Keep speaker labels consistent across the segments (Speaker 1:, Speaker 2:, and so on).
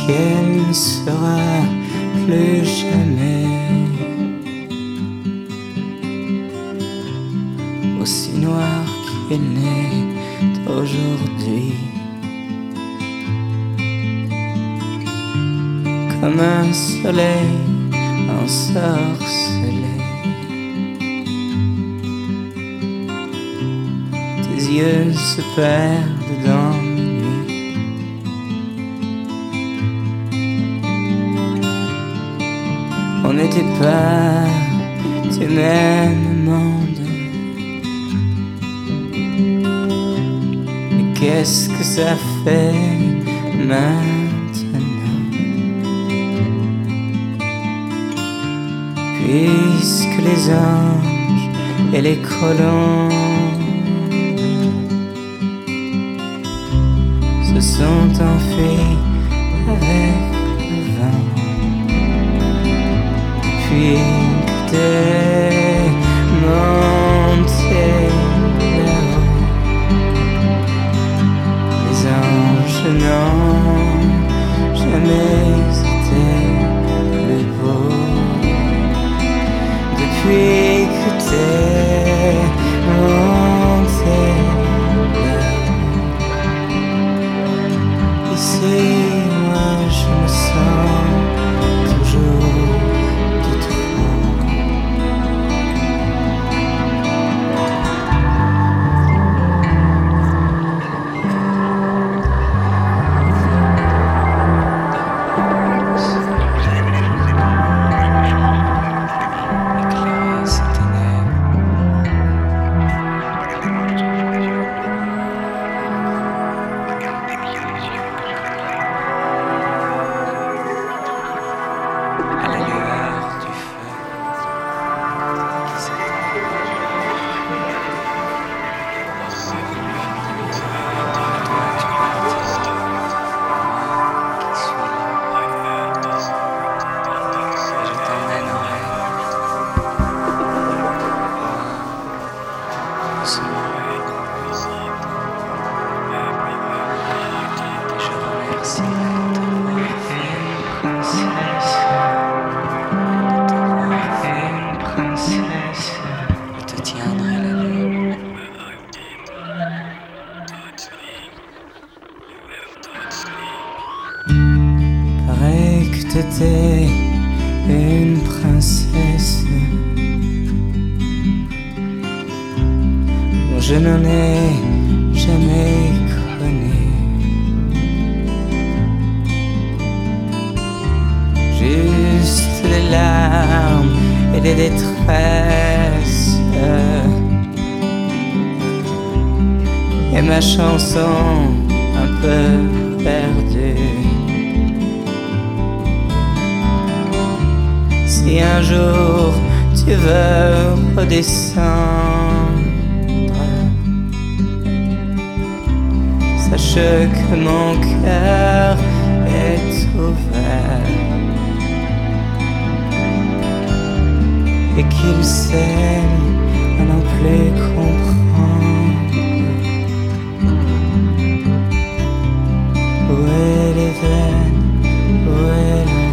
Speaker 1: ciel ne sera plus jamais aussi noir qu'il n'est aujourd'hui. Comme un soleil ensorcelé, tes yeux se perdent dans mes nuits. On n'était pas du même monde, mais qu'est-ce que ça fait maintenant? Puisque les anges et les colombes se sont enfuis avec le vent, puis que t'es monté là-haut, les anges n'ont jamais été plus beaux. Depuis que t'es monté là-haut, ici moi je me sens toujours de trop. Paraît que t'étais une princesse dont je n'en ai jamais connu. Juste des larmes et des détresses, et ma chanson un peu perdue. Si un jour tu veux redescendre, sache que mon cœur est ouvert et qu'il saigne à n'en plus comprendre. Où est l'Éden, où est l'enfer?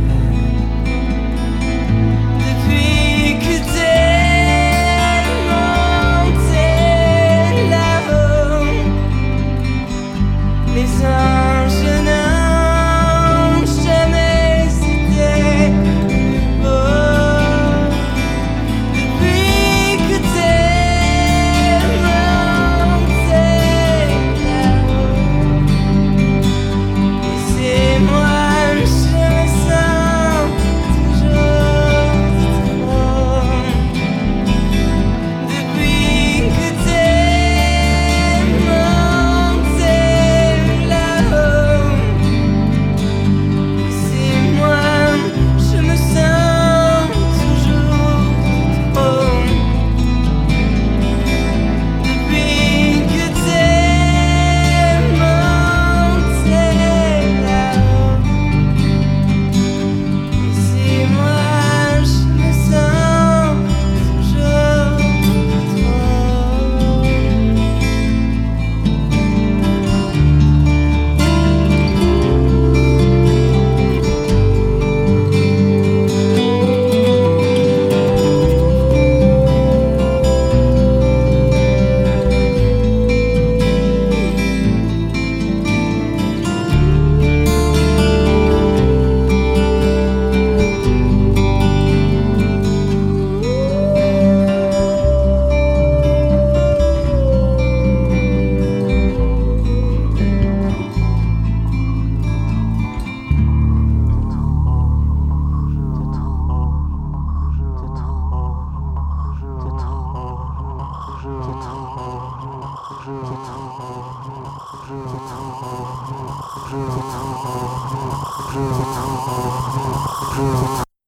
Speaker 1: Les anges n'ont jamais été plus beaux. Depuis que t'es